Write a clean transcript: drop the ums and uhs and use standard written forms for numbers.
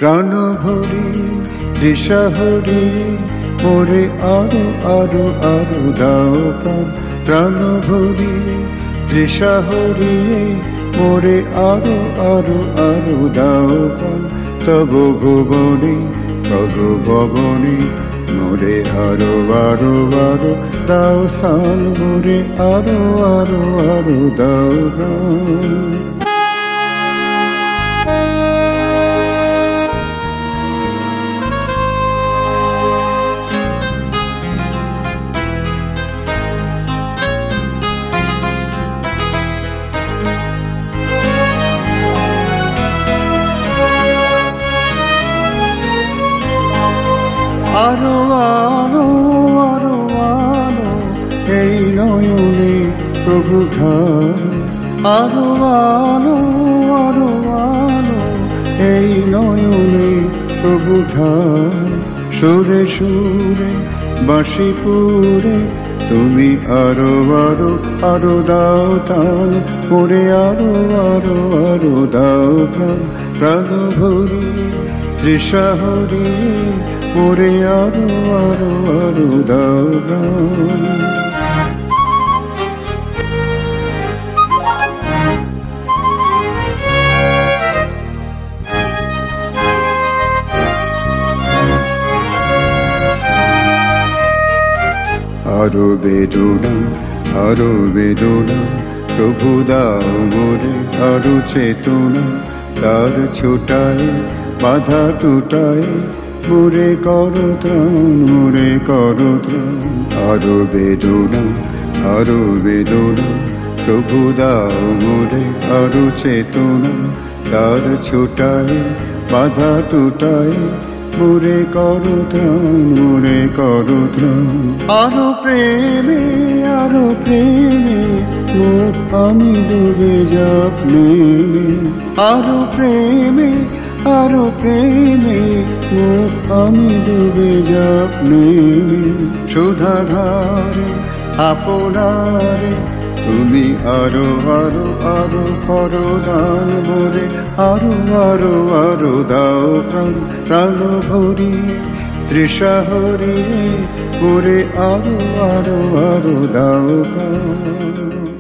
প্রাণ ভরি তৃষা হরি মোরে আরো আরো আরো দাও প্রাণ। প্রাণ ভরি তৃষা হরি মোরে আরো আরো আরো দাও প্রাণ। তব ভুবনে তব ভবনে মোরে আরো আরো আরো দাও সান। মোরে আরো আরো আরো দাও প্রাণ। আরো আরো আরো আরো এই নয়নে প্রভু ঢালো। আরো আরো আরো আরো এই নয়নে প্রভু ঢালো। সুরে সুরে বাঁশিপুরে তুমি আরো আরো আরো দাও তান। মোরে আরো আরো আরো দাও প্রাণ। প্রাণ ভরি তৃষা হরি মোরে আরো আরো আরো দাও প্রাণ। আরো বেদনা আরো বেদনা প্রভু দাও মোরে আরো চেতনা। তার ছোটায় বাধা টুটায় মোরে করো ত্রাণ। মোরে করো ত্রাণ। আরো বেদনা আরো বেদনা প্রভু দাও মোরে আরো চেতনা। তার ছোটায় বাধা টুটায় মোরে করো ত্রাণ। মোরে করো ত্রাণ। আরো প্রেমে মোর আমি ডুবে যাব নেমে। আরো প্রেমে মোর আমি ডুবে যাব নেমে। সুধাধারে আপনারে তুমি আরো আরো আরো করো দান। মোরে আরো আরো আরো দাও প্রাণ। প্রাণ ভরি তৃষা হরি মোরে আরো আরো আরো দাও প্রাণ।